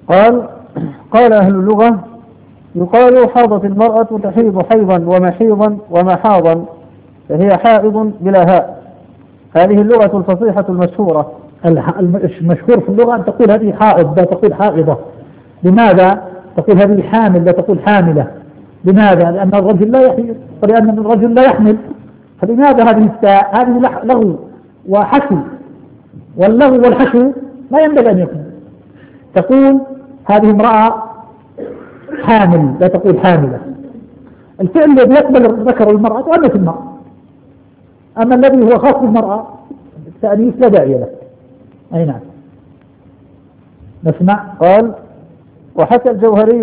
قال: قال أهل اللغة: يقال حاضت المرأة تحيض حيضا ومحيضا ومحاضا، فهي حائض بلا هاء. هذه اللغة الفصيحة المشهورة. المشهور في اللغة أن تقول هذه حائض لا تقول حائضة. لماذا تقول هذه حامل لا تقول حاملة؟ لماذا؟ لأن الرجل لا يحيض ولأن الرجل لا يحمل. فلماذا هذه التاء؟ هذه لغو وحشو، واللغو والحشو ما ينبغي أن يكون. تقول هذه امرأة حامل لا تقول حاملة. الفعل الذي يقبل الذكر والمرأة تؤنث المرأة، أما الذي هو خاص بالمرأة التأنيث لا داعي له. أي نعم. نسمع. قال: وحكى الجوهري